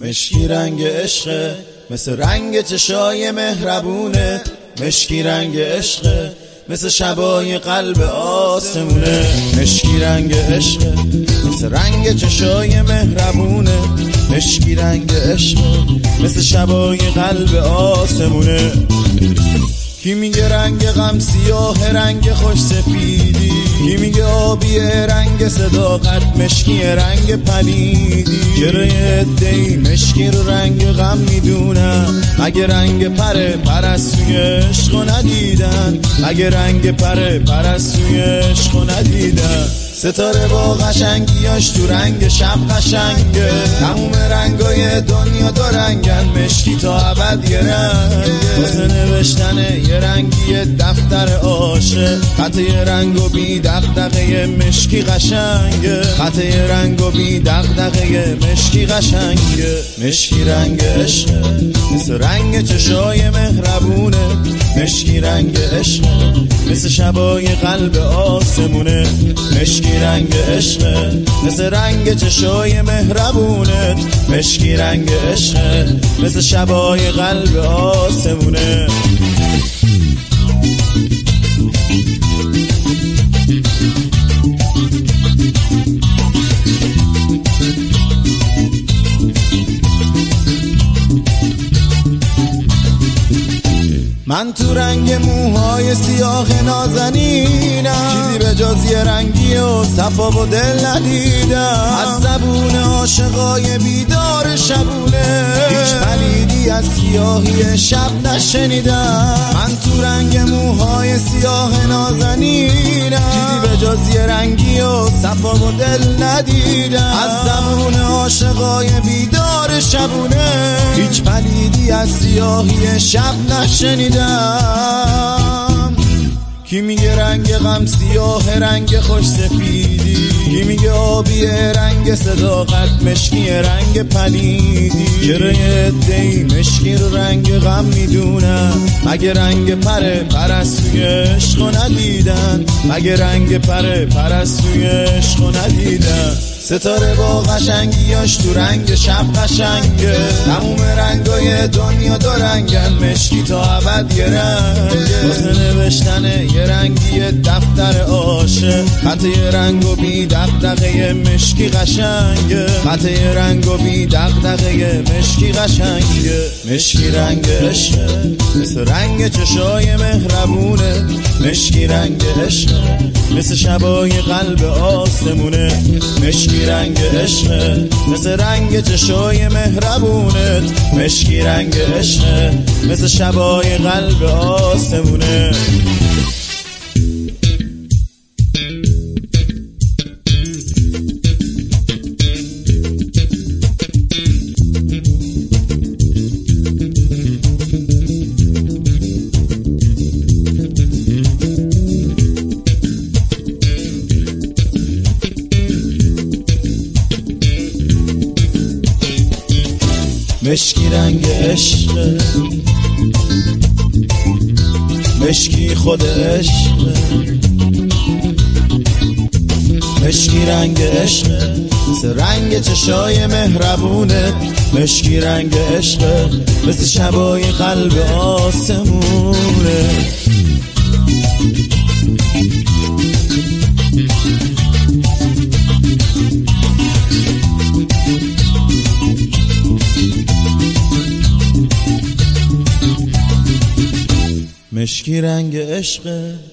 مشکی رنگ عشقه، مثل رنگ چشای مهربونه. مشکی رنگ عشقه، مثل شبای قلب آسمونه. مشکی رنگ عشقه، مثل رنگ چشای مهربونه. مشکی رنگ عشقه، مثل شبای قلب آسمونه. کی میگه رنگ غم سیاه، رنگ خوش سفیدی؟ کی میگه آبی رنگ صداقت، مشکی رنگ پلیدی؟ چرا یه عده‌ای مشکی رو رنگ غم میدونن؟ مگه رنگ پرستوی عشقو ندیدن؟ مگه رنگ پرستوی عشقو ندیدن؟ ستاره با قشنگیاش تو رنگ شب قشنگه. تموم رنگای دنیا دو رنگن، مشکی تا ابد یه رنگه. واسه نوشتن یه رنگی دفتر عاشق، خط یه رنگ و بی دغدغه مشکی قشنگه. خط یه رنگ و بی دغدغه مشکی قشنگه. مشکی رنگ عشقه، مثل رنگ چشای مهربونه. مشکی رنگ عشقه، مثل شبای قلب آسمونه. مشکی رنگ عشقه، مثل رنگ چشای مهربونه. مشکی رنگ عشقه، مثل شبای قلب آسمونه. من تو رنگ موهای سیاه نازنینم، چیزی به جز یه رنگی و صفا و دل ندیدم. از زبون عاشقای بیدار شبونه، هیچ پلیدی از سیاهی شب نشنیدم. من تو رنگ موهای سیاه نازنینم، چیزی به جز یه رنگی و صفا و دل ندیدم. از زبون عاشقای بیدار شبونه، هیچ پلیدی از سیاهی شب نشنیدم. کی میگه رنگ غم سیاه، رنگ خوش سفیدی؟ کی میگه آبی رنگ صداقت، مشکی رنگ پلیدی؟ چرا یه عده‌ای مشکی رو رنگ غم میدونن؟ مگه رنگ پرستوی عشقو ندیدن؟ مگه رنگ پرستوی عشقو ندیدن؟ ستاره با قشنگیاش تو رنگ شب قشنگه. تموم رنگای دنیا دو رنگن، مشکی تا ابد یه رنگه. واسه نوشتن یه رنگی دفتر عاشق، خط یه رنگ و بی دغدغه مشکی قشنگه. خط یه رنگ و بی دغدغه مشکی قشنگه. مشکی رنگ عشقه، مثل رنگ چشای مهربونه. مشکی رنگ عشقه، مثل شبای قلب آسمونه. مشکی رنگ عشقه، مثل رنگ چشای مهربونه. مشکی رنگ عشقه، مثل شبای قلب آسمونه. مشکی رنگ عشقه، مشکی خود عشقه. مشکی رنگ عشقه، مثل رنگ چشای مهربونه. مشکی رنگ عشقه، مثل شبای قلب آسمونه. مشکی رنگ عشقه.